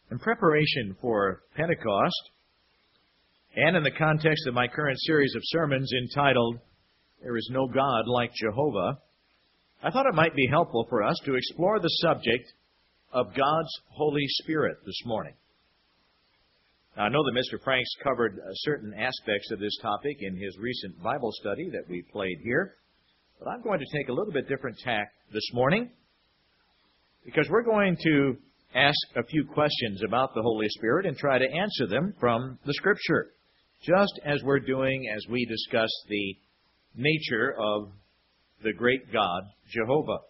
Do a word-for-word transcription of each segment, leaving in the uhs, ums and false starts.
In preparation for Pentecost, and in the context of my current series of sermons entitled, There is No God Like Jehovah, I thought it might be helpful for us to explore the subject of God's Holy Spirit this morning. Now, I know that Mister Franks covered uh, certain aspects of this topic in his recent Bible study that we played here, but I'm going to take a little bit different tack this morning because we're going to ask a few questions about the Holy Spirit and try to answer them from the Scripture, just as we're doing as we discuss the nature of the great God, Jehovah.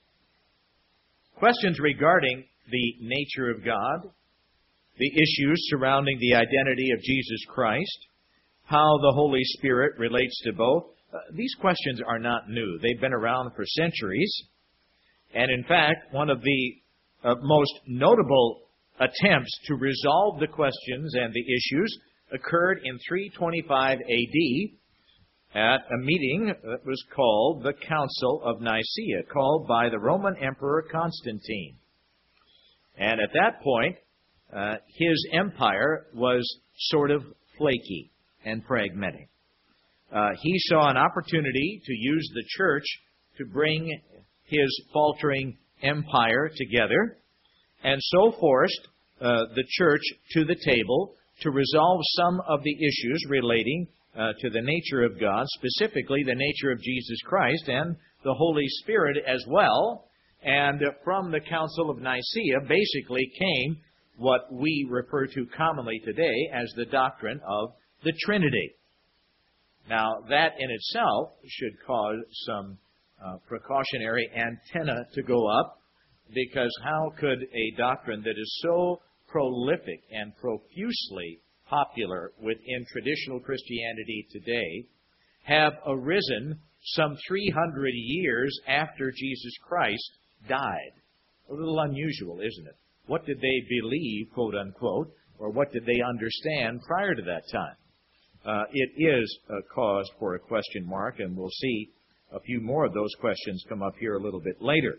Questions regarding the nature of God, the issues surrounding the identity of Jesus Christ, how the Holy Spirit relates to both, uh, these questions are not new. They've been around for centuries. And in fact, one of the uh, most notable attempts to resolve the questions and the issues occurred in three twenty-five A D at a meeting that was called the Council of Nicaea, called by the Roman Emperor Constantine. And at that point, uh, his empire was sort of flaky and fragmented. Uh, he saw an opportunity to use the church to bring his faltering empire together, and so forced uh, the church to the table to resolve some of the issues relating uh, to the nature of God, specifically the nature of Jesus Christ and the Holy Spirit as well. And from the Council of Nicaea basically came what we refer to commonly today as the doctrine of the Trinity. Now, that in itself should cause some uh, precautionary antenna to go up, because how could a doctrine that is so prolific and profusely popular within traditional Christianity today have arisen some three hundred years after Jesus Christ died? A little unusual, isn't it? What did they believe, quote unquote, or what did they understand prior to that time? Uh, it is a cause for a question mark, and we'll see a few more of those questions come up here a little bit later.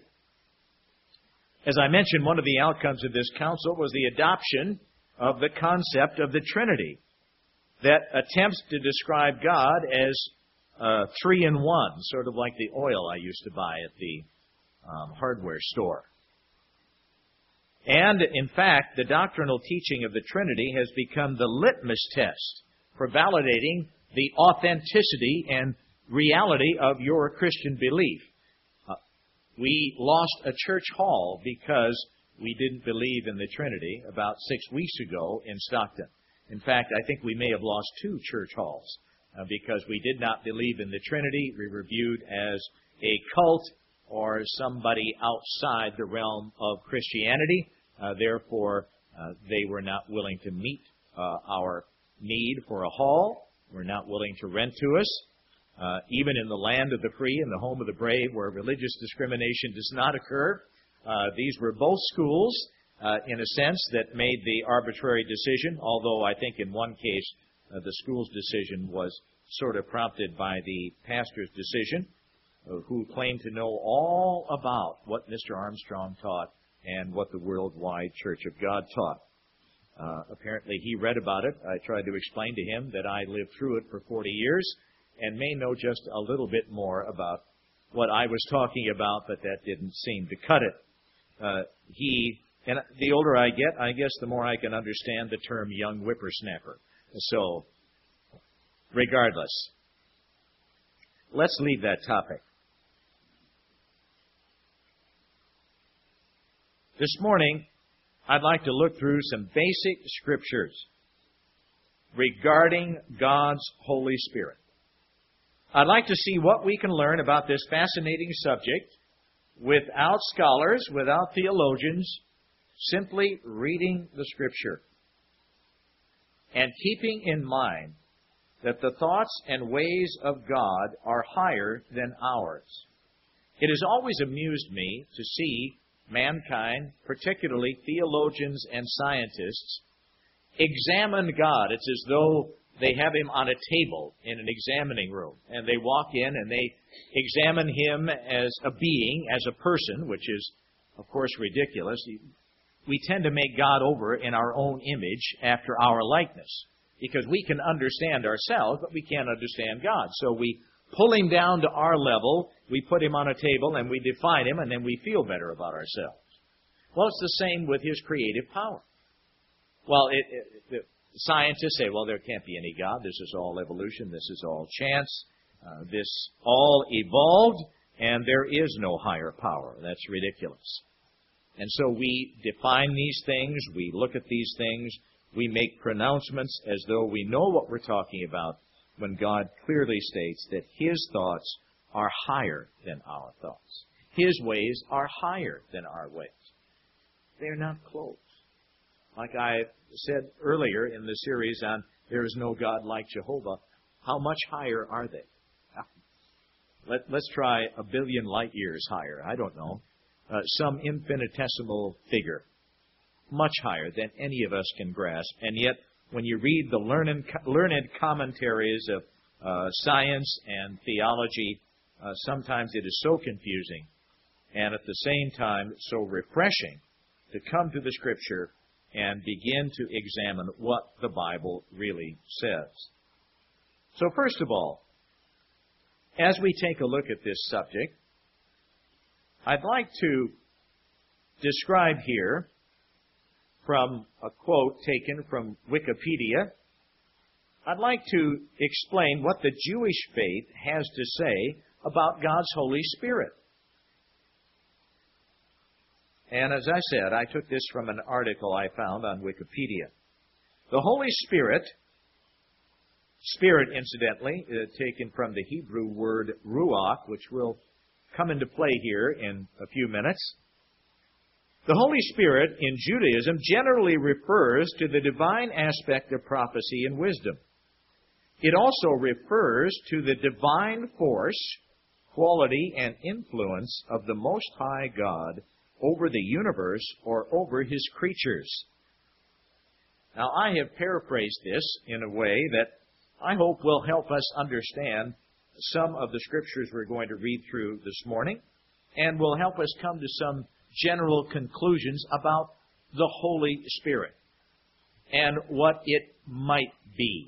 As I mentioned, one of the outcomes of this council was the adoption of the concept of the Trinity that attempts to describe God as uh, three in one, sort of like the oil I used to buy at the um, hardware store. And, in fact, the doctrinal teaching of the Trinity has become the litmus test for validating the authenticity and reality of your Christian belief. Uh, we lost a church hall because we didn't believe in the Trinity about six weeks ago in Stockton. In fact, I think we may have lost two church halls uh, because we did not believe in the Trinity. We were viewed as a cult or somebody outside the realm of Christianity. Uh, therefore, uh, they were not willing to meet uh, our need for a hall. Were not willing to rent to us. Uh, even in the land of the free and the home of the brave, where religious discrimination does not occur, uh, these were both schools, uh, in a sense, that made the arbitrary decision, although I think in one case uh, the school's decision was sort of prompted by the pastor's decision, uh, who claimed to know all about what Mister Armstrong taught and what the worldwide Church of God taught. Uh, apparently he read about it. I tried to explain to him that I lived through it for forty years and may know just a little bit more about what I was talking about, but that didn't seem to cut it. Uh, he, and the older I get, I guess the more I can understand the term young whippersnapper. So, regardless, let's leave that topic. This morning, I'd like to look through some basic scriptures regarding God's Holy Spirit. I'd like to see what we can learn about this fascinating subject without scholars, without theologians, simply reading the Scripture and keeping in mind that the thoughts and ways of God are higher than ours. It has always amused me to see mankind, particularly theologians and scientists, examine God. It's as though they have Him on a table in an examining room, and they walk in and they examine Him as a being, as a person, which is, of course, ridiculous. we tend to make God over in our own image after our likeness. Because we can understand ourselves, but we can't understand God. So we pull Him down to our level, we put Him on a table, and we define Him, and then we feel better about ourselves. Well, it's the same with His creative power. Well, it, it, the scientists say, well, there can't be any God. This is all evolution. This is all chance. Uh, this all evolved, and there is no higher power. That's ridiculous. And so we define these things. We look at these things. We make pronouncements as though we know what we're talking about, when God clearly states that His thoughts are higher than our thoughts. His ways are higher than our ways. They're not close. Like I said earlier in the series on There is No God Like Jehovah, how much higher are they? Let, let's try a billion light years higher. I don't know. Uh, some infinitesimal figure. Much higher than any of us can grasp. And yet, when you read the learned, learned commentaries of uh, science and theology, uh, sometimes it is so confusing and at the same time so refreshing to come to the Scripture and begin to examine what the Bible really says. So first of all, as we take a look at this subject, I'd like to describe here from a quote taken from Wikipedia. I'd like to explain what the Jewish faith has to say about God's Holy Spirit. And as I said, I took this from an article I found on Wikipedia. The Holy Spirit, Spirit incidentally, uh, taken from the Hebrew word ruach, which will come into play here in a few minutes. The Holy Spirit in Judaism generally refers to the divine aspect of prophecy and wisdom. It also refers to the divine force, quality, and influence of the Most High God over the universe or over His creatures. Now, I have paraphrased this in a way that I hope will help us understand some of the Scriptures we're going to read through this morning, and will help us come to some general conclusions about the Holy Spirit and what it might be.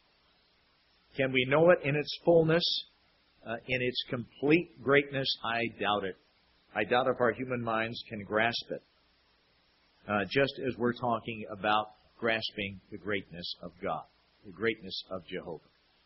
Can we know it in its fullness, uh, in its complete greatness? I doubt it. I doubt if our human minds can grasp it, uh, just as we're talking about grasping the greatness of God, the greatness of Jehovah.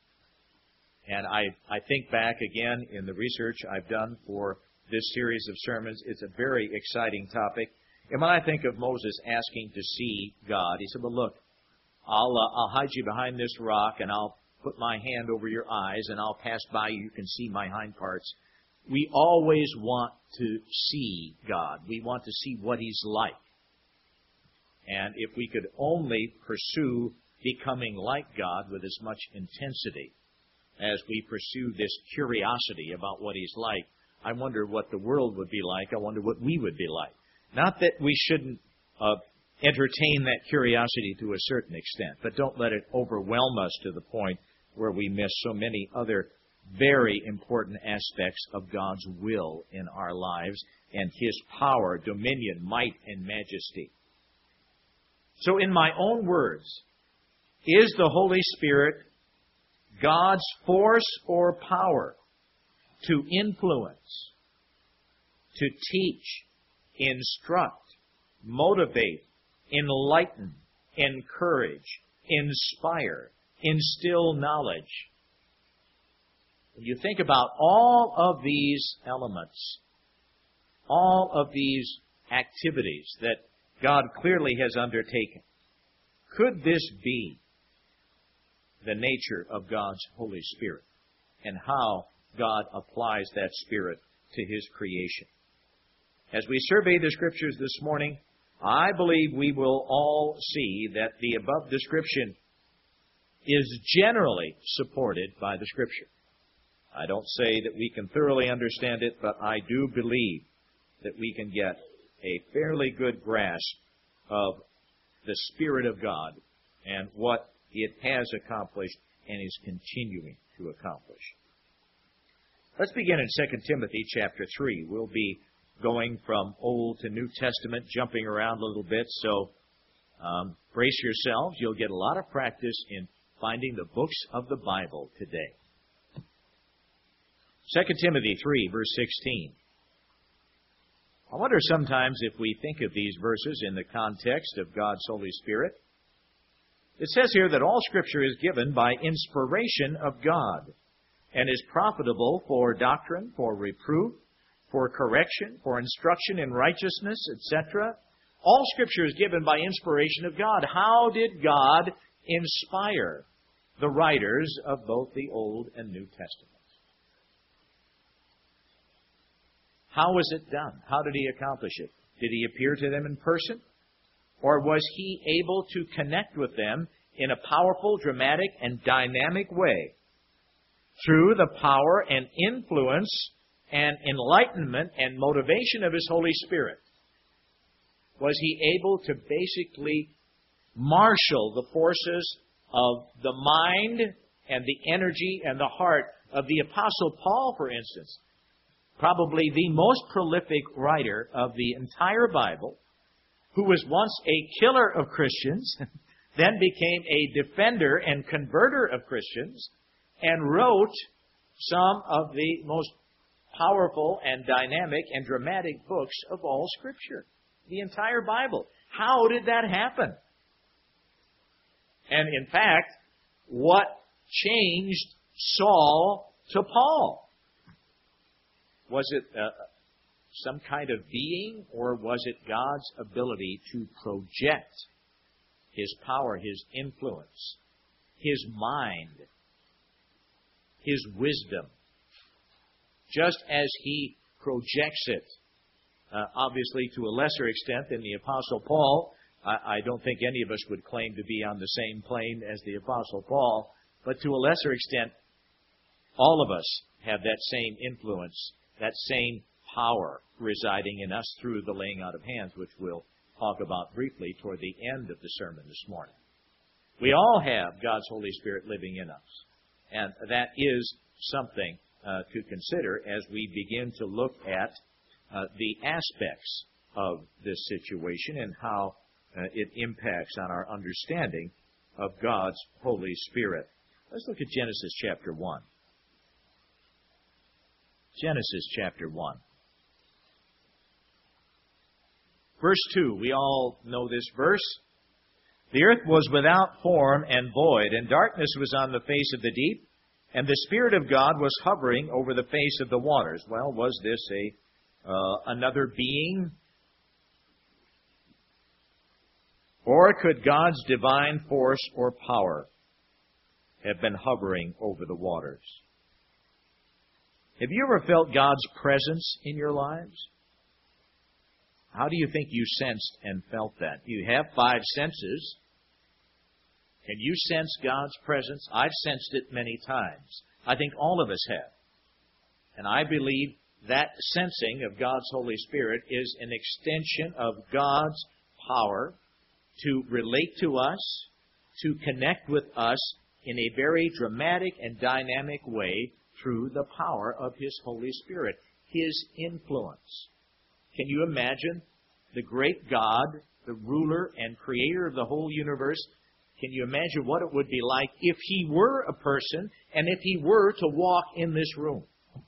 And I, I think back again in the research I've done for this series of sermons. It's a very exciting topic. And when I think of Moses asking to see God, he said, well, look, I'll, uh, I'll hide you behind this rock, and I'll put my hand over your eyes, and I'll pass by you. You can see my hind parts. We always want to see God. We want to see what He's like. And if we could only pursue becoming like God with as much intensity as we pursue this curiosity about what He's like, I wonder what the world would be like. I wonder what we would be like. Not that we shouldn't uh, entertain that curiosity to a certain extent, but don't let it overwhelm us to the point where we miss so many other very important aspects of God's will in our lives and His power, dominion, might, and majesty. So in my own words, is the Holy Spirit God's force or power to influence, to teach, instruct, motivate, enlighten, encourage, inspire, instill knowledge? When you think about all of these elements, all of these activities that God clearly has undertaken, could this be the nature of God's Holy Spirit and how God applies that Spirit to His creation? As we survey the Scriptures this morning, I believe we will all see that the above description is generally supported by the Scripture. I don't say that we can thoroughly understand it, but I do believe that we can get a fairly good grasp of the Spirit of God and what it has accomplished and is continuing to accomplish. Let's begin in Second Timothy chapter three. We'll be going from Old to New Testament, jumping around a little bit. So um, brace yourselves. You'll get a lot of practice in finding the books of the Bible today. Second Timothy three, verse sixteen. I wonder sometimes if we think of these verses in the context of God's Holy Spirit. It says here that all Scripture is given by inspiration of God and is profitable for doctrine, for reproof, for correction, for instruction in righteousness, et cetera. All Scripture is given by inspiration of God. How did God inspire the writers of both the Old and New Testaments? How was it done? How did He accomplish it? Did He appear to them in person? Or was He able to connect with them in a powerful, dramatic, and dynamic way through the power and influence and enlightenment and motivation of His Holy Spirit? Was He able to basically marshal the forces of the mind and the energy and the heart of the Apostle Paul, for instance? Probably the most prolific writer of the entire Bible, who was once a killer of Christians, then became a defender and converter of Christians, and wrote some of the most powerful and dynamic and dramatic books of all Scripture. The entire Bible. How did that happen? And in fact, what changed Saul to Paul? Was it uh, some kind of being, or was it God's ability to project His power, His influence, His mind, His wisdom, just as He projects it, uh, obviously to a lesser extent than the Apostle Paul? I, I don't think any of us would claim to be on the same plane as the Apostle Paul, but to a lesser extent, all of us have that same influence, that same power residing in us through the laying out of hands, which we'll talk about briefly toward the end of the sermon this morning. We all have God's Holy Spirit living in us. And that is something uh, to consider as we begin to look at uh, the aspects of this situation and how uh, it impacts on our understanding of God's Holy Spirit. Let's look at Genesis chapter one. Genesis chapter one. Verse two, we all know this verse. The earth was without form and void, and darkness was on the face of the deep, and the Spirit of God was hovering over the face of the waters. Well, was this a uh, another being? Or could God's divine force or power have been hovering over the waters? Have you ever felt God's presence in your lives? How do you think you sensed and felt that? You have five senses. Can you sense God's presence? I've sensed it many times. I think all of us have. And I believe that sensing of God's Holy Spirit is an extension of God's power to relate to us, to connect with us in a very dramatic and dynamic way through the power of His Holy Spirit, His influence. Can you imagine the great God, the ruler and creator of the whole universe? Can you imagine what it would be like if He were a person and if He were to walk in this room?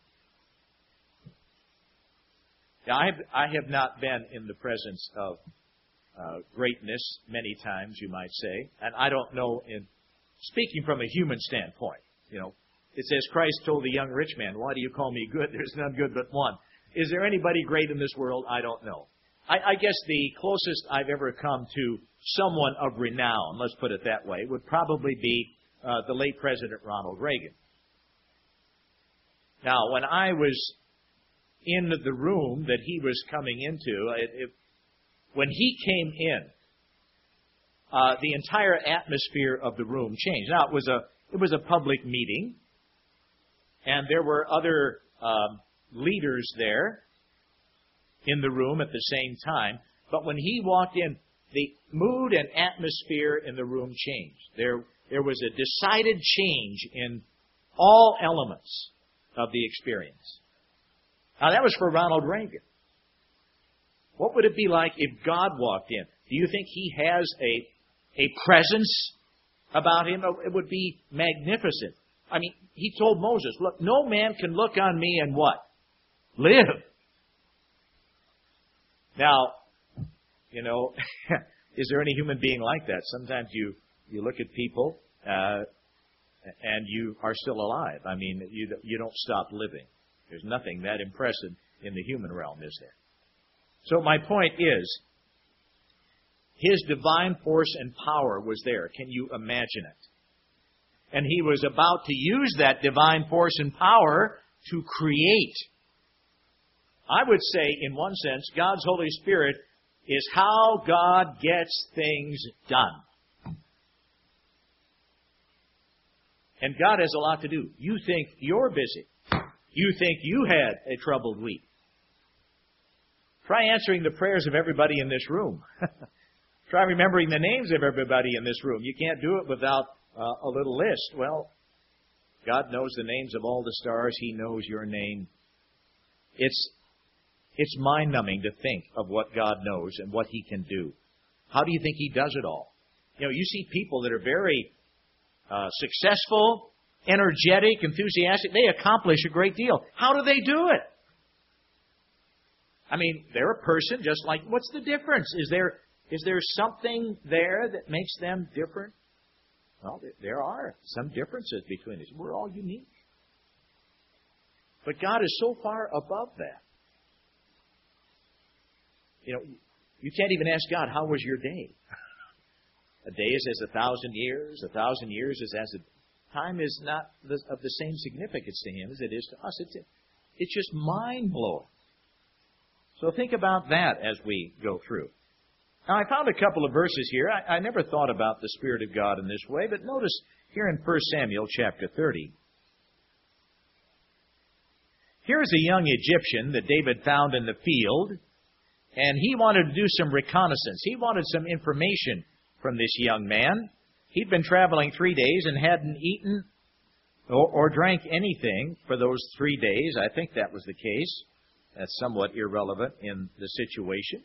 Now, I have, I have not been in the presence of uh, greatness many times, you might say. And I don't know, in speaking from a human standpoint, you know, it says Christ told the young rich man, "Why do you call me good? There's none good but one." Is there anybody great in this world? I don't know. I, I guess the closest I've ever come to someone of renown, let's put it that way, would probably be uh, the late President Ronald Reagan. Now, when I was in the room that he was coming into, it, it, when he came in, uh, the entire atmosphere of the room changed. Now, it was a it was a public meeting, and there were other um, leaders there in the room at the same time. But when he walked in, the mood and atmosphere in the room changed. There, there was a decided change in all elements of the experience. Now, that was for Ronald Reagan. What would it be like if God walked in? Do you think He has a, a presence about Him? It would be magnificent. I mean, He told Moses, look, no man can look on me and what? Live. Now, you know, is there any human being like that? Sometimes you, you look at people uh, and you are still alive. I mean, you, you don't stop living. There's nothing that impressive in the human realm, is there? So my point is, His divine force and power was there. Can you imagine it? And He was about to use that divine force and power to create. I would say, in one sense, God's Holy Spirit is how God gets things done. And God has a lot to do. You think you're busy. You think you had a troubled week. Try answering the prayers of everybody in this room. Try remembering the names of everybody in this room. You can't do it without uh, a little list. Well, God knows the names of all the stars. He knows your name. It's, it's mind-numbing to think of what God knows and what He can do. How do you think He does it all? You know, you see people that are very uh, successful, energetic, enthusiastic. They accomplish a great deal. How do they do it? I mean, they're a person just like, what's the difference? Is there is there something there that makes them different? Well, there are some differences between us. We're all unique. But God is so far above that. You know, you can't even ask God, how was your day? A day is as a thousand years. A thousand years is as a... Time is not of the same significance to Him as it is to us. It's, it's just mind-blowing. So think about that as we go through. Now, I found a couple of verses here. I, I never thought about the Spirit of God in this way, but notice here in First Samuel chapter thirty. Here's a young Egyptian that David found in the field, and he wanted to do some reconnaissance. He wanted some information from this young man. He'd been traveling three days and hadn't eaten or, or drank anything for those three days. I think that was the case. That's somewhat irrelevant in the situation.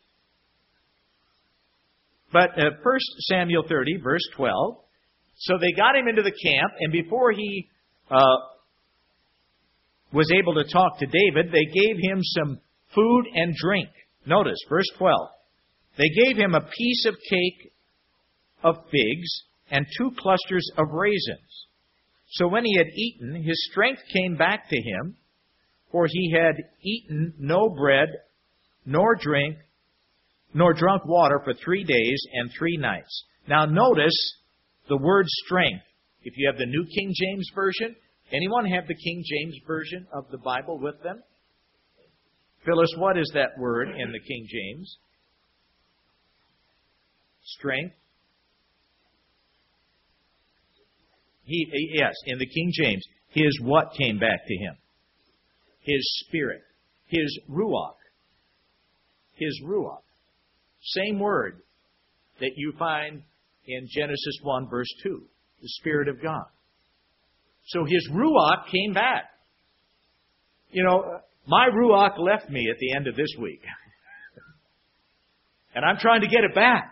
But uh, First Samuel thirty, verse twelve. So they got him into the camp, and before he uh, was able to talk to David, they gave him some food and drink. Notice, verse twelve. They gave him a piece of cake of figs and two clusters of raisins. So when he had eaten, his strength came back to him, for he had eaten no bread, nor drink, nor drunk water for three days and three nights. Now notice the word strength. If you have the New King James Version, anyone have the King James Version of the Bible with them? Phyllis, what is that word in the King James? Strength. He, yes, in the King James, his what came back to him? His spirit. His ruach. His ruach. Same word that you find in Genesis one, verse two. The Spirit of God. So his ruach came back. You know, my ruach left me at the end of this week. And I'm trying to get it back.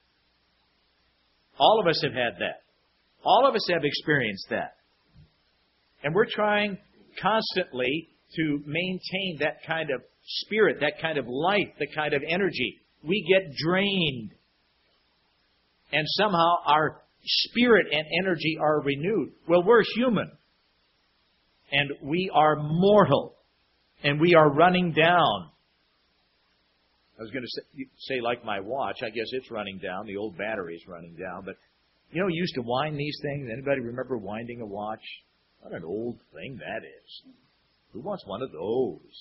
All of us have had that. All of us have experienced that. And we're trying constantly to maintain that kind of spirit, that kind of life, that kind of energy. We get drained. And somehow our spirit and energy are renewed. Well, we're human. And we are mortal. And we are running down. I was going to say, say like my watch. I guess it's running down. The old battery is running down. But, you know, you used to wind these things. Anybody remember winding a watch? What an old thing that is. Who wants one of those?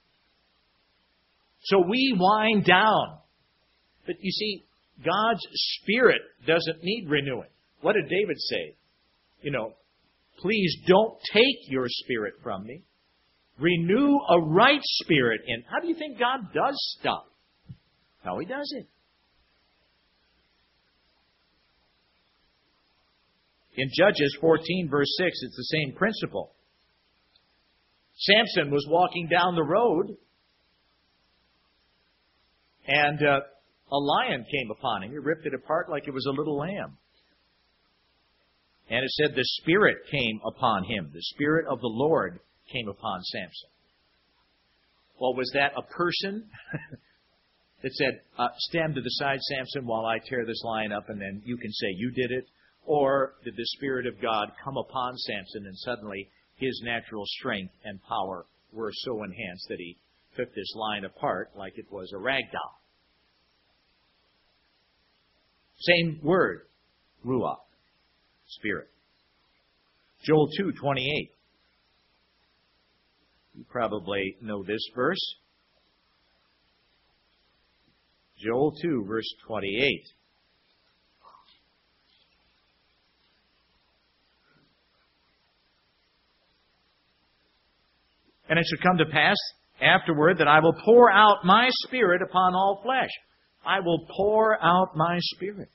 So we wind down. But you see, God's Spirit doesn't need renewing. What did David say? You know, please don't take your spirit from me. Renew a right spirit in. How do you think God does stuff? How He does it. In Judges fourteen, verse six, it's the same principle. Samson was walking down the road, And uh, a lion came upon him. He ripped it apart like it was a little lamb. And it said the Spirit came upon him. The Spirit of the Lord came upon Samson. Well, was that a person that said, uh, stand to the side, Samson, while I tear this lion up, and then you can say you did it? Or did the Spirit of God come upon Samson, and suddenly his natural strength and power were so enhanced that he took this lion apart like it was a rag doll? Same word, ruach, Spirit. Joel two twenty-eight. You probably know this verse. Joel two, verse twenty-eight. And it shall come to pass afterward that I will pour out my Spirit upon all flesh. I will pour out my Spirit.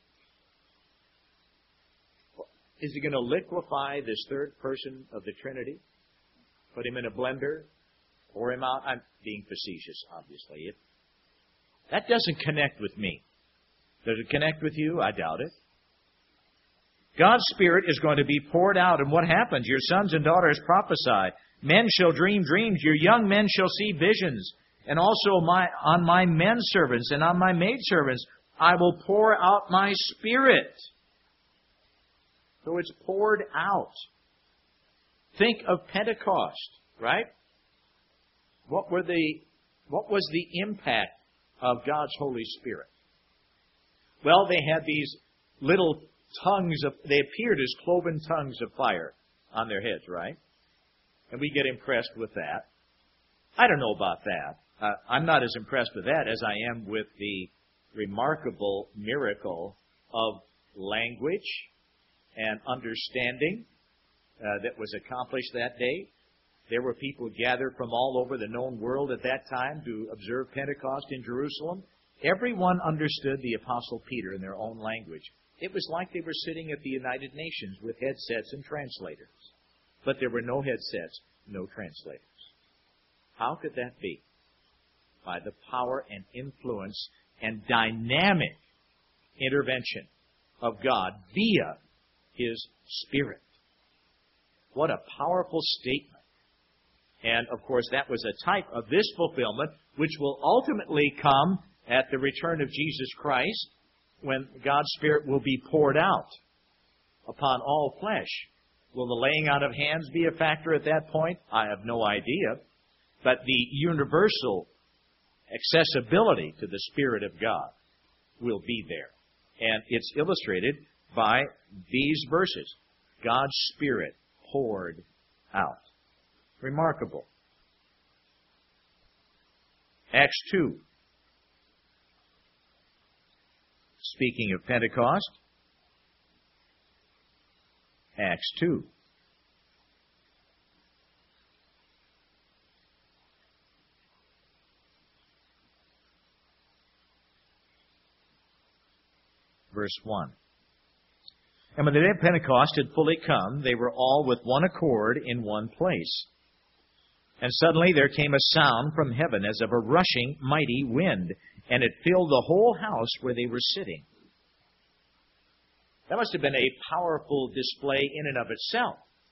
Is he going to liquefy this third person of the Trinity? Put him in a blender? Pour him out? I'm being facetious, obviously. It, that doesn't connect with me. Does it connect with you? I doubt it. God's Spirit is going to be poured out, and what happens? Your sons and daughters prophesy. Men shall dream dreams. Your young men shall see visions. And also my, on my men servants and on my maidservants I will pour out my Spirit. So it's poured out. Think of Pentecost, right? What were the, what was the impact of God's Holy Spirit? Well, they had these little tongues of, they appeared as cloven tongues of fire on their heads, right? And we get impressed with that. I don't know about that. Uh, I'm not as impressed with that as I am with the remarkable miracle of language and understanding uh, that was accomplished that day. There were people gathered from all over the known world at that time to observe Pentecost in Jerusalem. Everyone understood the Apostle Peter in their own language. It was like they were sitting at the United Nations with headsets and translators. But there were no headsets, no translators. How could that be? By the power and influence and dynamic intervention of God via His Spirit. What a powerful statement. And, of course, that was a type of this fulfillment, which will ultimately come at the return of Jesus Christ, when God's Spirit will be poured out upon all flesh. Will the laying out of hands be a factor at that point? I have no idea. But the universal accessibility to the Spirit of God will be there. And it's illustrated by these verses. God's Spirit poured out. Remarkable. Acts two. Speaking of Pentecost, Acts two. Verse one. And when the day of Pentecost had fully come, they were all with one accord in one place. And suddenly there came a sound from heaven as of a rushing mighty wind, and it filled the whole house where they were sitting. That must have been a powerful display in and of itself.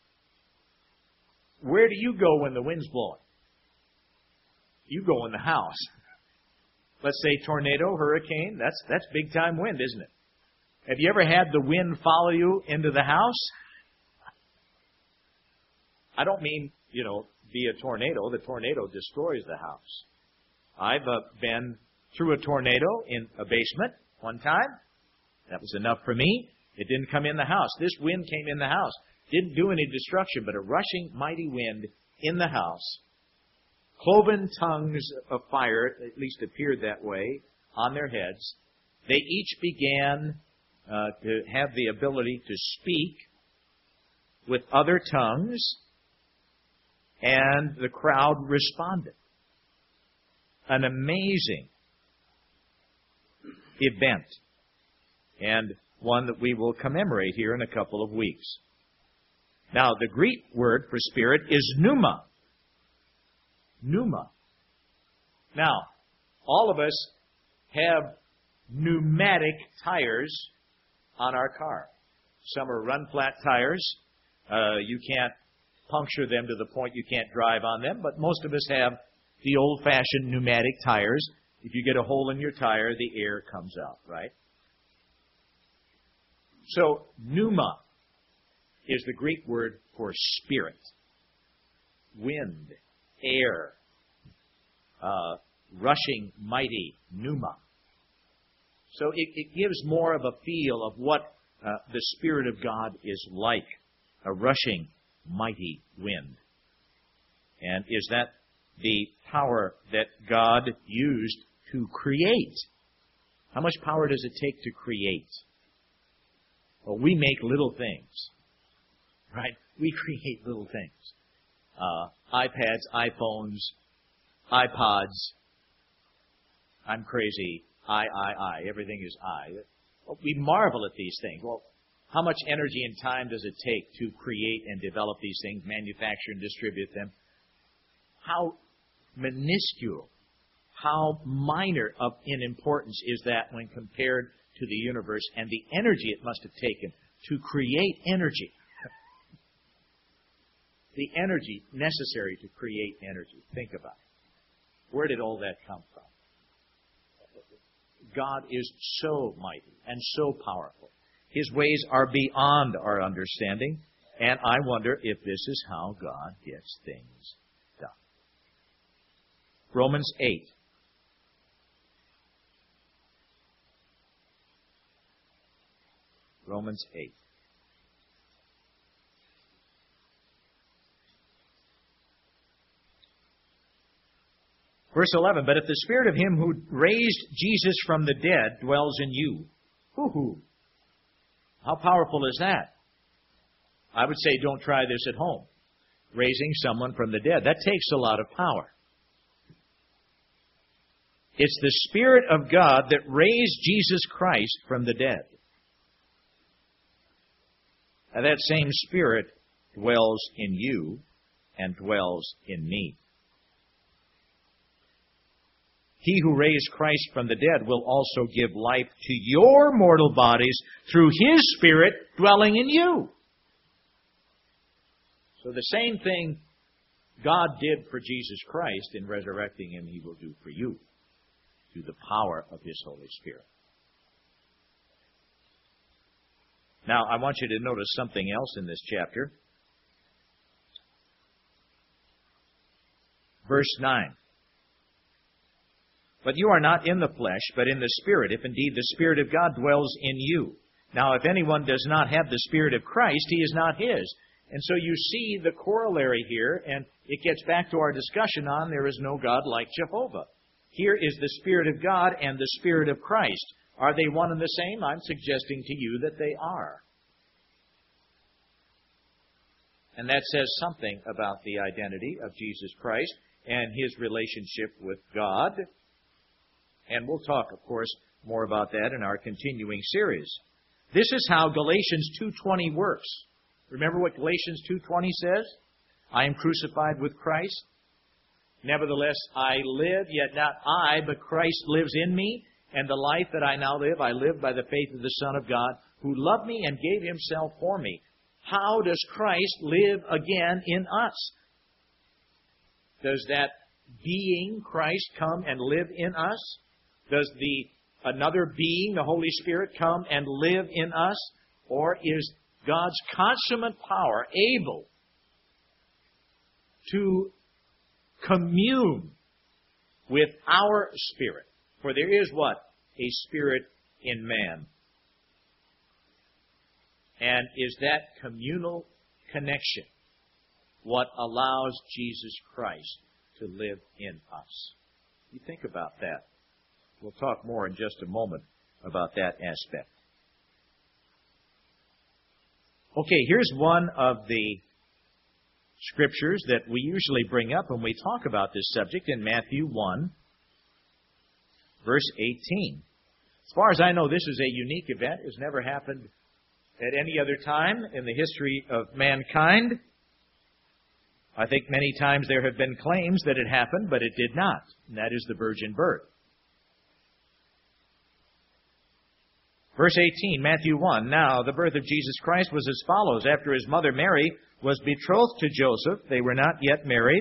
Where do you go when the wind's blowing? You go in the house. Let's say tornado, hurricane, that's that's big time wind, isn't it? Have you ever had the wind follow you into the house? I don't mean, you know, be a tornado. The tornado destroys the house. I've uh, been through a tornado in a basement one time. That was enough for me. It didn't come in the house. This wind came in the house. Didn't do any destruction, but a rushing mighty wind in the house. Cloven tongues of fire, at least appeared that way, on their heads. They each began uh, to have the ability to speak with other tongues, and the crowd responded. An amazing event, and one that we will commemorate here in a couple of weeks. Now, the Greek word for Spirit is pneuma. Pneuma. Now, all of us have pneumatic tires on our car. Some are run-flat tires. Uh, you can't puncture them to the point you can't drive on them, but most of us have the old-fashioned pneumatic tires. If you get a hole in your tire, the air comes out, right? So, pneuma is the Greek word for spirit. Wind, air, uh, rushing, mighty, pneuma. So it, it gives more of a feel of what uh, the Spirit of God is like, a rushing, mighty wind. And is that the power that God used to create? How much power does it take to create? Well, we make little things, right? We create little things. Uh, iPads, iPhones, iPods. I'm crazy. I, I, I. Everything is I. Well, we marvel at these things. Well, how much energy and time does it take to create and develop these things, manufacture and distribute them? How minuscule, how minor of in importance is that when compared to the universe and the energy it must have taken to create energy? The energy necessary to create energy. Think about it. Where did all that come from? God is so mighty and so powerful. His ways are beyond our understanding, and I wonder if this is how God gets things done. Romans eight. Romans eight. Verse eleven, but if the Spirit of Him who raised Jesus from the dead dwells in you, hoo-hoo, how powerful is that? I would say don't try this at home. Raising someone from the dead. That takes a lot of power. It's the Spirit of God that raised Jesus Christ from the dead. And that same Spirit dwells in you and dwells in me. He who raised Christ from the dead will also give life to your mortal bodies through His Spirit dwelling in you. So the same thing God did for Jesus Christ in resurrecting Him, He will do for you through the power of His Holy Spirit. Now, I want you to notice something else in this chapter. Verse nine. But you are not in the flesh, but in the Spirit, if indeed the Spirit of God dwells in you. Now, if anyone does not have the Spirit of Christ, he is not His. And so you see the corollary here, and it gets back to our discussion on there is no God like Jehovah. Here is the Spirit of God and the Spirit of Christ. Are they one and the same? I'm suggesting to you that they are. And that says something about the identity of Jesus Christ and His relationship with God. And we'll talk, of course, more about that in our continuing series. This is how Galatians two twenty works. Remember what Galatians two twenty says? I am crucified with Christ. Nevertheless, I live, yet not I, but Christ lives in me. And the life that I now live, I live by the faith of the Son of God, who loved me and gave Himself for me. How does Christ live again in us? Does that being Christ come and live in us? Does the another being, the Holy Spirit, come and live in us? Or is God's consummate power able to commune with our spirit? For there is what? A spirit in man. And is that communal connection what allows Jesus Christ to live in us? You think about that. We'll talk more in just a moment about that aspect. Okay, here's one of the scriptures that we usually bring up when we talk about this subject in Matthew one, verse eighteen. As far as I know, this is a unique event. It's never happened at any other time in the history of mankind. I think many times there have been claims that it happened, but it did not. And that is the virgin birth. Verse eighteen, Matthew one. Now, the birth of Jesus Christ was as follows. After his mother Mary was betrothed to Joseph, they were not yet married.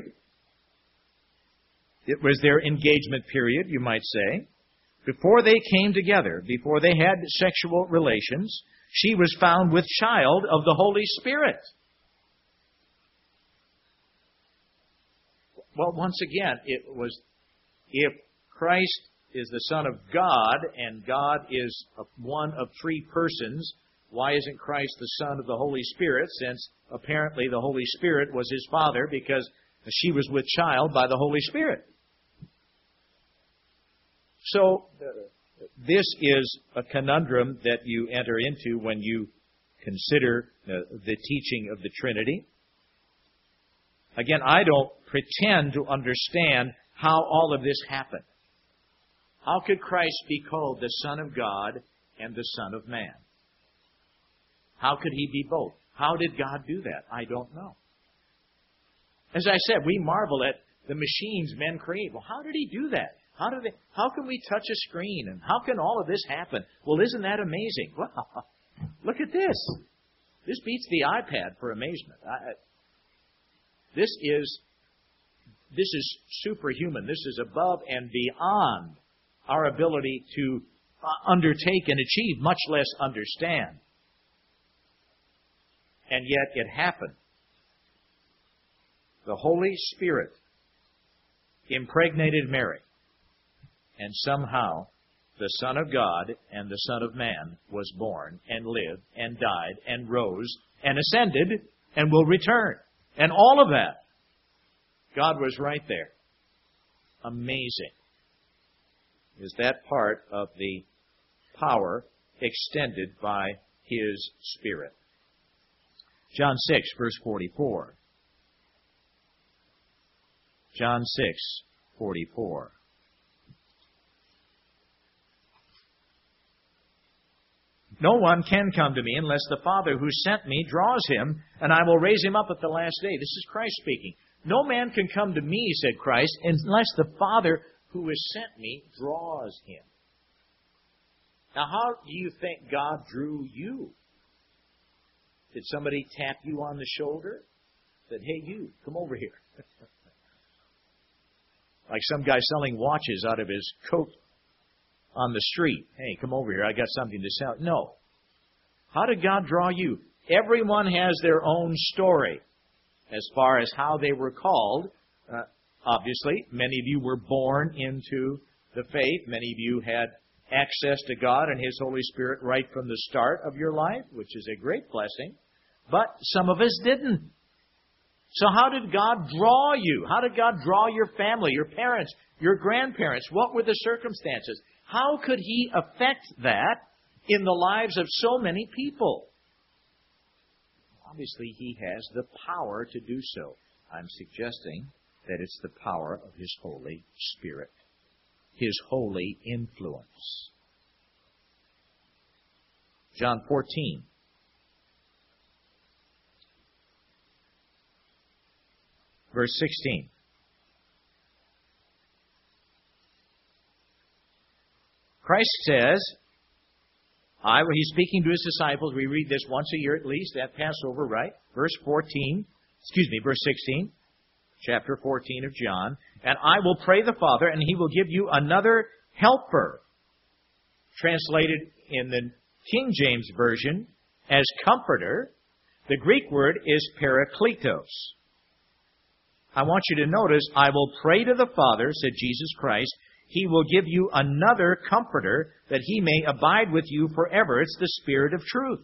It was their engagement period, you might say. Before they came together, before they had sexual relations, she was found with child of the Holy Spirit. Well, once again, it was, if Christ is the Son of God and God is one of three persons, why isn't Christ the Son of the Holy Spirit, since apparently the Holy Spirit was his Father because she was with child by the Holy Spirit? So, uh, this is a conundrum that you enter into when you consider uh, the teaching of the Trinity. Again, I don't pretend to understand how all of this happened. How could Christ be called the Son of God and the Son of Man? How could he be both? How did God do that? I don't know. As I said, we marvel at the machines men create. Well, how did he do that? How do they? How can we touch a screen? And how can all of this happen? Well, isn't that amazing? Well, look at this. This beats the iPad for amazement. I, this is this is superhuman. This is above and beyond our ability to undertake and achieve, much less understand. And yet it happened. The Holy Spirit impregnated Mary. And somehow, the Son of God and the Son of Man was born and lived and died and rose and ascended and will return. And all of that, God was right there. Amazing. Is that part of the power extended by His Spirit? John six, verse forty-four. John six, forty-four. No one can come to me unless the Father who sent me draws him, and I will raise him up at the last day. This is Christ speaking. No man can come to me, said Christ, unless the Father who has sent me draws him. Now, how do you think God drew you? Did somebody tap you on the shoulder? Said, hey, you, come over here. Like some guy selling watches out of his coat on the street. Hey, come over here. I got something to sell. No. How did God draw you? Everyone has their own story as far as how they were called. Uh, obviously, many of you were born into the faith. Many of you had access to God and His Holy Spirit right from the start of your life, which is a great blessing. But some of us didn't. So how did God draw you? How did God draw your family, your parents, your grandparents? What were the circumstances? How could He affect that in the lives of so many people? Obviously, He has the power to do so. I'm suggesting that it's the power of His Holy Spirit, His holy influence. John fourteen. Verse sixteen. Christ says, I, when He's speaking to His disciples, we read this once a year at least at Passover, right? Verse fourteen, excuse me, verse sixteen, chapter fourteen of John. And I will pray the Father, and He will give you another helper. Translated in the King James Version as comforter, the Greek word is parakletos. I want you to notice, I will pray to the Father, said Jesus Christ, He will give you another comforter that He may abide with you forever. It's the Spirit of truth.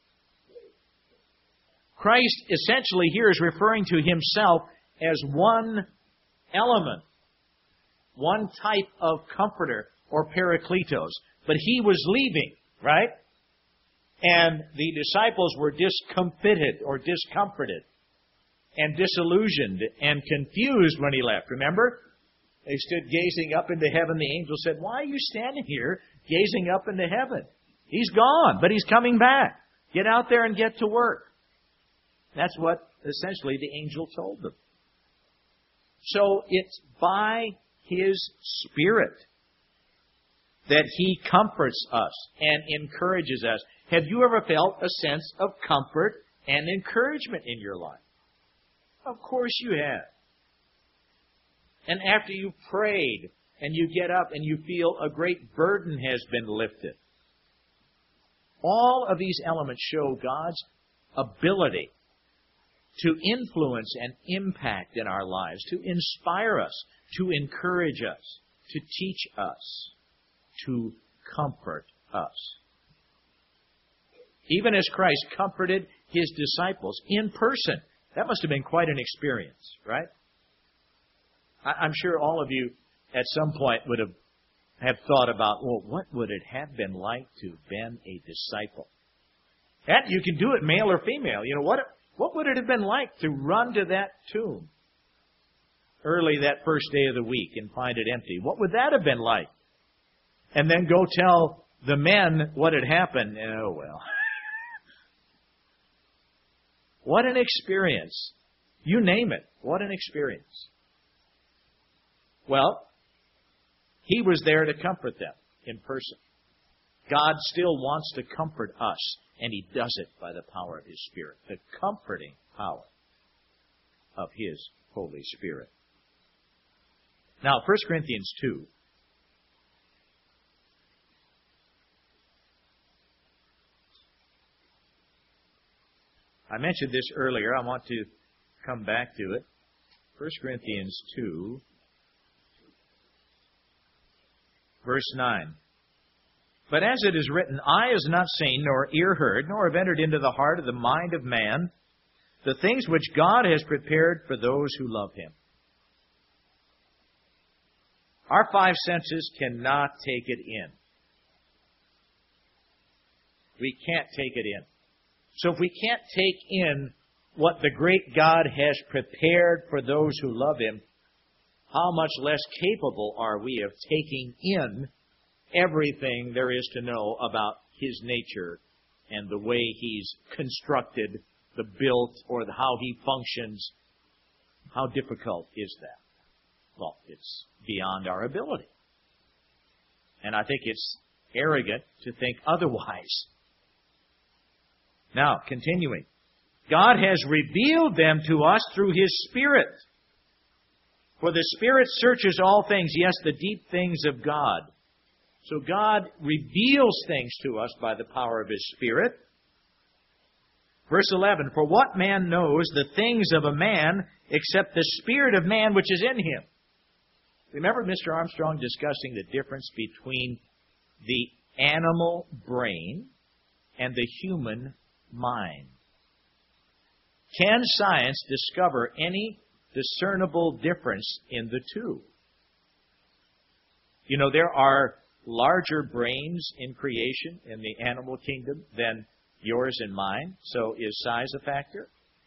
Christ essentially here is referring to Himself as one element, one type of comforter or parakletos. But He was leaving, right? And the disciples were discomfited or discomforted and disillusioned and confused when He left. Remember? They stood gazing up into heaven. The angel said, why are you standing here gazing up into heaven? He's gone, but He's coming back. Get out there and get to work. That's what essentially the angel told them. So it's by His Spirit that He comforts us and encourages us. Have you ever felt a sense of comfort and encouragement in your life? Of course you have. And after you've prayed and you get up and you feel a great burden has been lifted. All of these elements show God's ability to influence and impact in our lives, to inspire us, to encourage us, to teach us, to comfort us. Even as Christ comforted His disciples in person. That must have been quite an experience, right? I'm sure all of you at some point would have, have thought about, well, what would it have been like to have been a disciple? And you can do it male or female. You know, what, what would it have been like to run to that tomb early that first day of the week and find it empty? What would that have been like? And then go tell the men what had happened. Oh, well. What an experience. You name it. What an experience. Well, He was there to comfort them in person. God still wants to comfort us, and He does it by the power of His Spirit, the comforting power of His Holy Spirit. Now, First Corinthians two. I mentioned this earlier. I want to come back to it. First Corinthians two. Verse nine. But as it is written, eye has not seen, nor ear heard, nor have entered into the heart of the mind of man, the things which God has prepared for those who love Him. Our five senses cannot take it in. We can't take it in. So if we can't take in what the great God has prepared for those who love Him, how much less capable are we of taking in everything there is to know about His nature and the way He's constructed the built or the, how He functions? How difficult is that? Well, it's beyond our ability. And I think it's arrogant to think otherwise. Now, continuing. God has revealed them to us through His Spirit. For the Spirit searches all things, yes, the deep things of God. So God reveals things to us by the power of His Spirit. Verse eleven, for what man knows the things of a man except the spirit of man which is in him? Remember Mister Armstrong discussing the difference between the animal brain and the human mind. Can science discover any discernible difference in the two? You know, there are larger brains in creation in the animal kingdom than yours and mine. So is size a factor?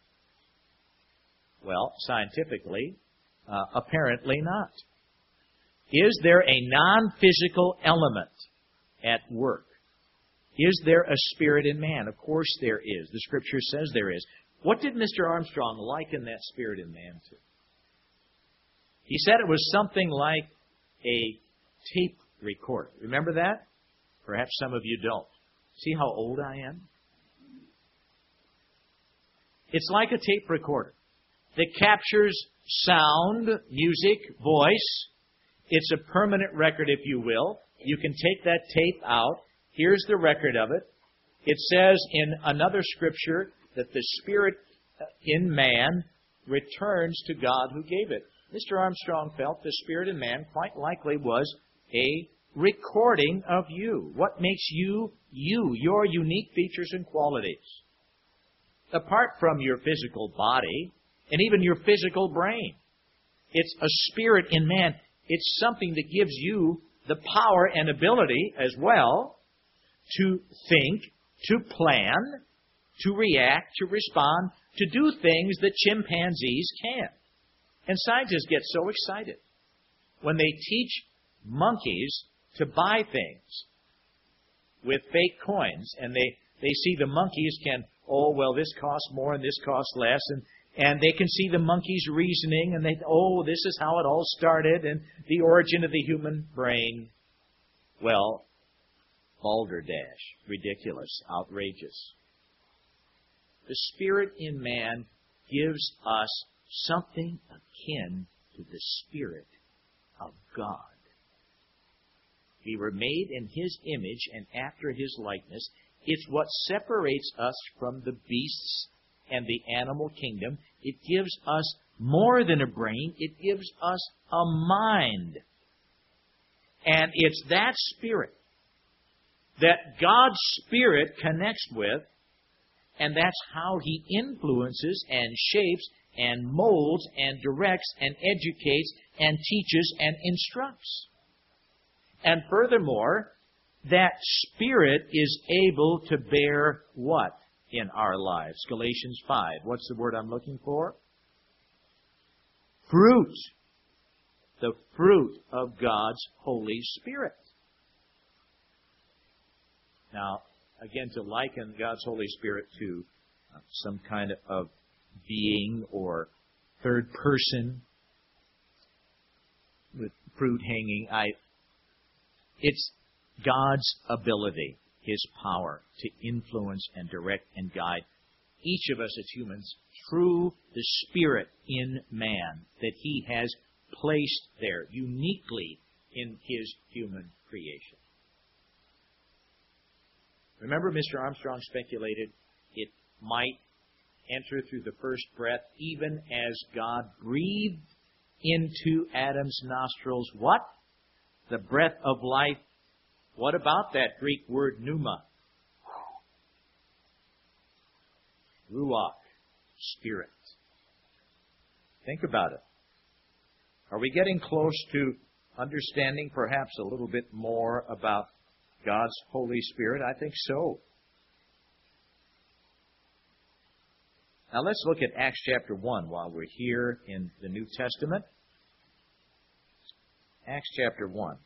Well, scientifically, uh, apparently not. Is there a non-physical element at work? Is there a spirit in man? Of course there is. The Scripture says there is. What did Mister Armstrong liken that spirit in man to? He said it was something like a tape recorder. Remember that? Perhaps some of you don't. See how old I am? It's like a tape recorder that captures sound, music, voice. It's a permanent record, if you will. You can take that tape out. Here's the record of it. It says in another scripture that the spirit in man returns to God who gave it. Mister Armstrong felt the spirit in man quite likely was a recording of you. What makes you you, your unique features and qualities. Apart from your physical body and even your physical brain. It's a spirit in man. It's something that gives you the power and ability as well to think, to plan, to react, to respond, to do things that chimpanzees can't. And scientists get so excited when they teach monkeys to buy things with fake coins, and they, they see the monkeys can, oh, well, this costs more and this costs less, and, and they can see the monkeys reasoning, and they, oh, this is how it all started, and the origin of the human brain. Well, balderdash, ridiculous, outrageous. The Spirit in man gives us something akin to the Spirit of God. We were made in His image and after His likeness. It's what separates us from the beasts and the animal kingdom. It gives us more than a brain. It gives us a mind. And it's that Spirit that God's Spirit connects with, and that's how He influences and shapes and molds and directs and educates and teaches and instructs. And furthermore, that Spirit is able to bear what in our lives? Galatians five. What's the word I'm looking for? Fruit. The fruit of God's Holy Spirit. Now, again, to liken God's Holy Spirit to uh, some kind of being or third person with fruit hanging, I, it's God's ability, His power to influence and direct and guide each of us as humans through the Spirit in man that He has placed there uniquely in His human creation. Remember, Mister Armstrong speculated it might enter through the first breath even as God breathed into Adam's nostrils what? The breath of life. What about that Greek word pneuma? Ruach, Spirit. Think about it. Are we getting close to understanding perhaps a little bit more about God's Holy Spirit? I think so. Now let's look at Acts chapter one while we're here in the New Testament. Acts chapter one.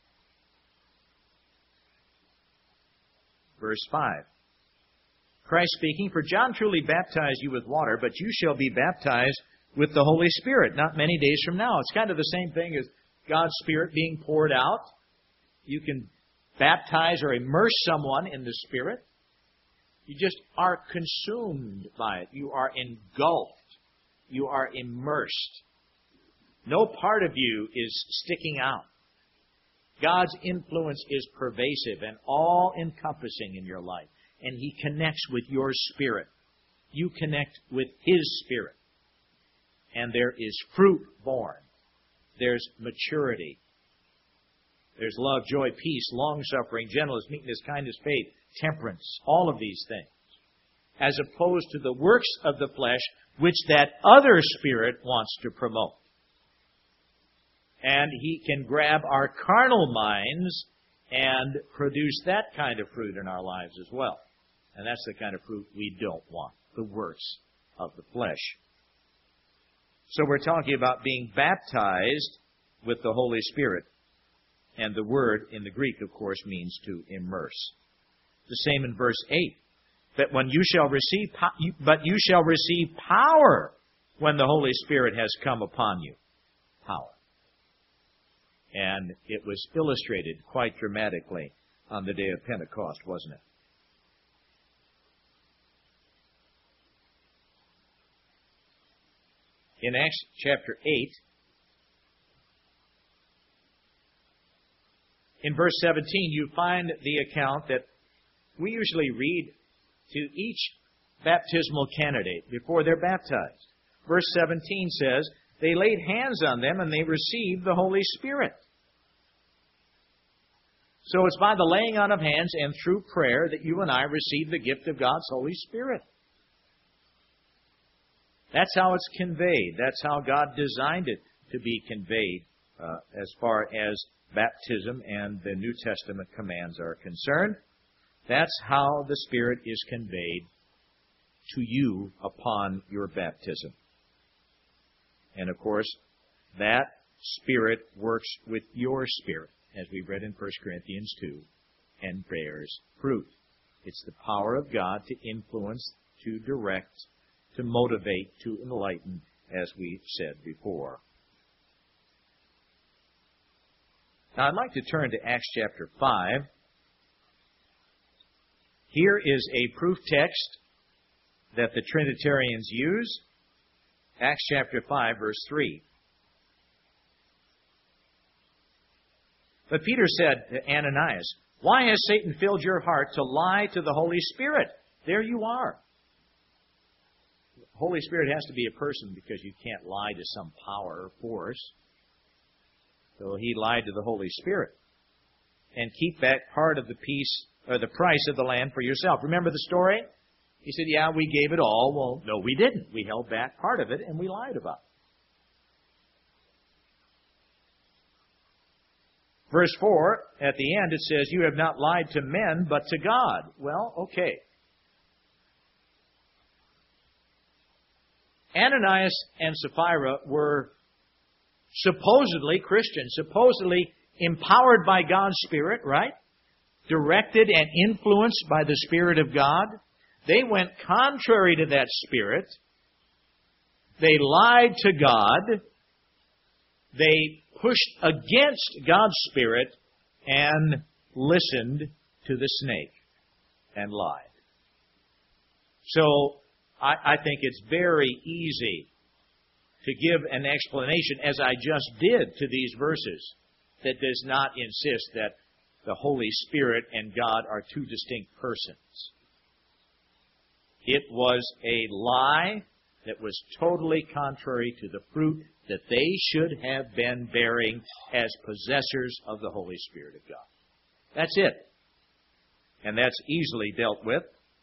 Verse five. Christ speaking, "For John truly baptized you with water, but you shall be baptized with the Holy Spirit not many days from now." It's kind of the same thing as God's Spirit being poured out. You can baptize or immerse someone in the Spirit. You just are consumed by it. You are engulfed. You are immersed. No part of you is sticking out. God's influence is pervasive and all-encompassing in your life. And He connects with your spirit. You connect with His Spirit. And there is fruit born. There's maturity. There's love, joy, peace, long-suffering, gentleness, meekness, kindness, faith, temperance. All of these things. As opposed to the works of the flesh, which that other Spirit wants to promote. And He can grab our carnal minds and produce that kind of fruit in our lives as well. And that's the kind of fruit we don't want, the works of the flesh. So we're talking about being baptized with the Holy Spirit. And the word in the Greek, of course, means to immerse. The same in verse eight. That when you shall receive, but you shall receive power when the Holy Spirit has come upon you. Power. And it was illustrated quite dramatically on the day of Pentecost, wasn't it? In Acts chapter eight, in verse seventeen, you find the account that we usually read to each baptismal candidate before they're baptized. Verse seventeen says, they laid hands on them and they received the Holy Spirit. So it's by the laying on of hands and through prayer that you and I receive the gift of God's Holy Spirit. That's how it's conveyed. That's how God designed it to be conveyed uh, as far as baptism and the New Testament commands are concerned. That's how the Spirit is conveyed to you upon your baptism. And of course, that Spirit works with your spirit, as we read in First Corinthians two, and bears fruit. It's the power of God to influence, to direct, to motivate, to enlighten, as we said before. Now, I'd like to turn to Acts chapter five. Here is a proof text that the Trinitarians use. Acts chapter five, verse three. But Peter said to Ananias, "Why has Satan filled your heart to lie to the Holy Spirit?" There you are. The Holy Spirit has to be a person because you can't lie to some power or force. So he lied to the Holy Spirit. And keep back part of the piece or the price of the land for yourself. Remember the story? He said, yeah, we gave it all. Well, no, we didn't. We held back part of it and we lied about it. Verse four, at the end, it says, "You have not lied to men, but to God." Well, okay. Ananias and Sapphira were supposedly Christians, supposedly empowered by God's Spirit, right? Directed and influenced by the Spirit of God. They went contrary to that Spirit. They lied to God. They pushed against God's Spirit and listened to the snake and lied. So, I, I think it's very easy to give an explanation, as I just did to these verses, that does not insist that the Holy Spirit and God are two distinct persons. It was a lie that was totally contrary to the fruit that they should have been bearing as possessors of the Holy Spirit of God. That's it. And that's easily dealt with.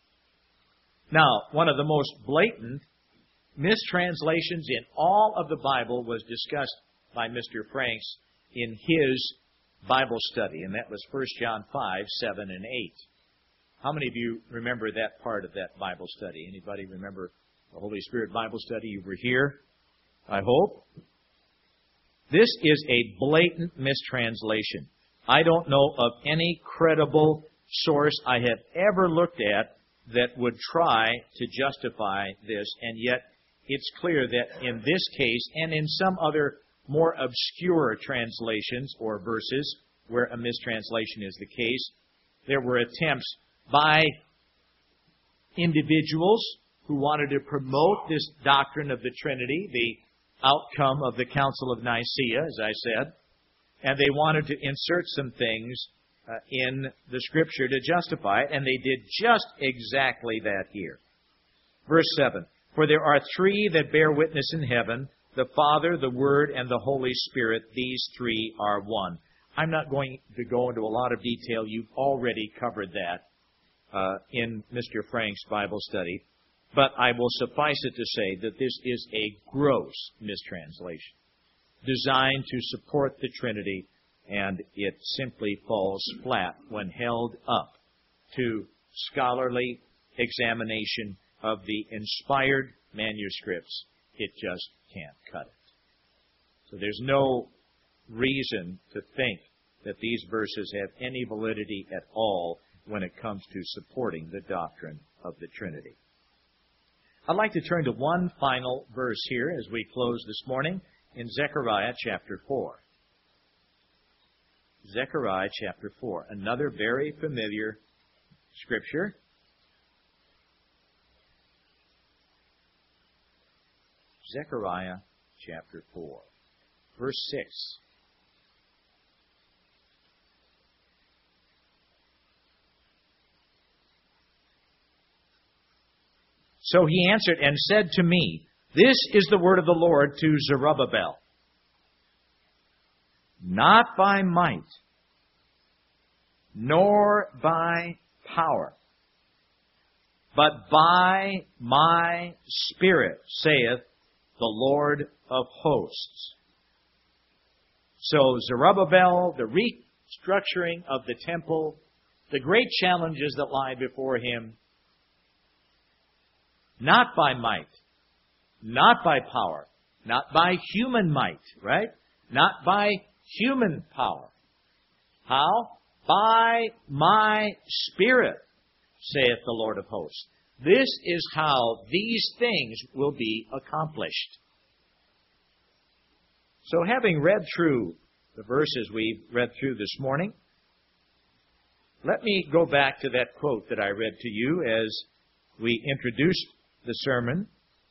Now, one of the most blatant mistranslations in all of the Bible was discussed by Mister Franks in his Bible study, and that was First John five, seven, and eight. How many of you remember that part of that Bible study? Anybody remember the Holy Spirit Bible study? You were here, I hope. This is a blatant mistranslation. I don't know of any credible source I have ever looked at that would try to justify this, and yet it's clear that in this case and in some other more obscure translations or verses where a mistranslation is the case, there were attempts by individuals who wanted to promote this doctrine of the Trinity, the outcome of the Council of Nicaea, as I said, and they wanted to insert some things uh, in the Scripture to justify it, and they did just exactly that here. Verse seven, "For there are three that bear witness in heaven, the Father, the Word, and the Holy Spirit. These three are one." I'm not going to go into a lot of detail. You've already covered that uh, in Mister Frank's Bible study. But I will suffice it to say that this is a gross mistranslation designed to support the Trinity, and it simply falls flat when held up to scholarly examination of the inspired manuscripts. It just can't cut it. So there's no reason to think that these verses have any validity at all when it comes to supporting the doctrine of the Trinity. I'd like to turn to one final verse here as we close this morning in Zechariah chapter four. Zechariah chapter four, another very familiar scripture. Zechariah chapter four, verse six. So he answered and said to me, "This is the word of the Lord to Zerubbabel. Not by might, nor by power, but by my Spirit, saith the Lord of hosts." So Zerubbabel, the restructuring of the temple, the great challenges that lie before him, not by might, not by power, not by human might, right? Not by human power. How? By my Spirit, saith the Lord of hosts. This is how these things will be accomplished. So having read through the verses we read through this morning. Let me go back to that quote that I read to you as we introduced the sermon.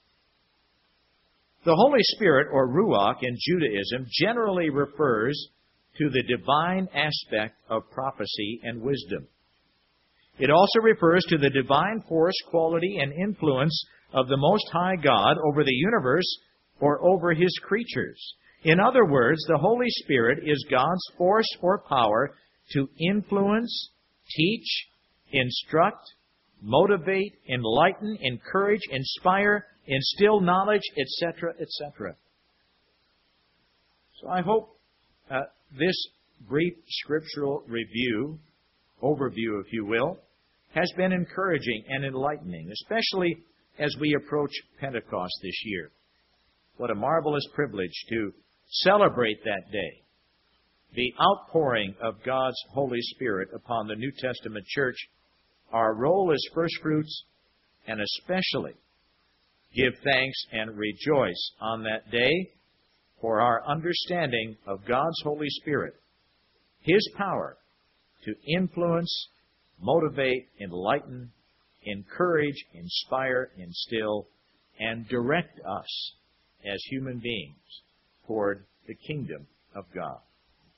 The Holy Spirit, or Ruach in Judaism, generally refers to the divine aspect of prophecy and wisdom. It also refers to the divine force, quality, and influence of the Most High God over the universe or over His creatures. In other words, the Holy Spirit is God's force or power to influence, teach, instruct, motivate, enlighten, encourage, inspire, instill knowledge, et cetera, et cetera. So I hope uh, this brief scriptural review, overview, if you will, has been encouraging and enlightening, especially as we approach Pentecost this year. What a marvelous privilege to celebrate that day, the outpouring of God's Holy Spirit upon the New Testament church. Our role as first fruits, and especially give thanks and rejoice on that day for our understanding of God's Holy Spirit, His power to influence, motivate, enlighten, encourage, inspire, instill, and direct us as human beings toward the kingdom of God.